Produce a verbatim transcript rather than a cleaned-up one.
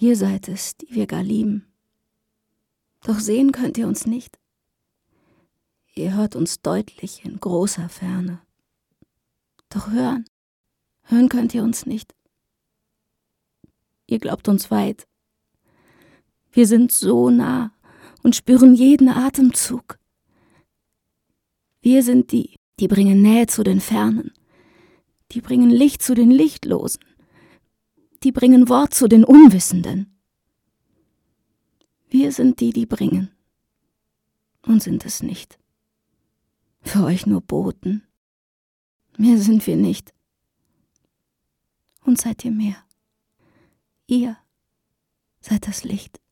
Ihr seid es, die wir gar lieben. Doch sehen könnt ihr uns nicht. Ihr hört uns deutlich in großer Ferne. Doch hören, hören könnt ihr uns nicht. Ihr glaubt uns weit. Wir sind so nah und spüren jeden Atemzug. Wir sind die, die bringen Nähe zu den Fernen, die bringen Licht zu den Lichtlosen, die bringen Wort zu den Unwissenden. Wir sind die, die bringen und sind es nicht. Für euch nur Boten. Mehr sind wir nicht. Und seid ihr mehr. Ihr seid das Licht.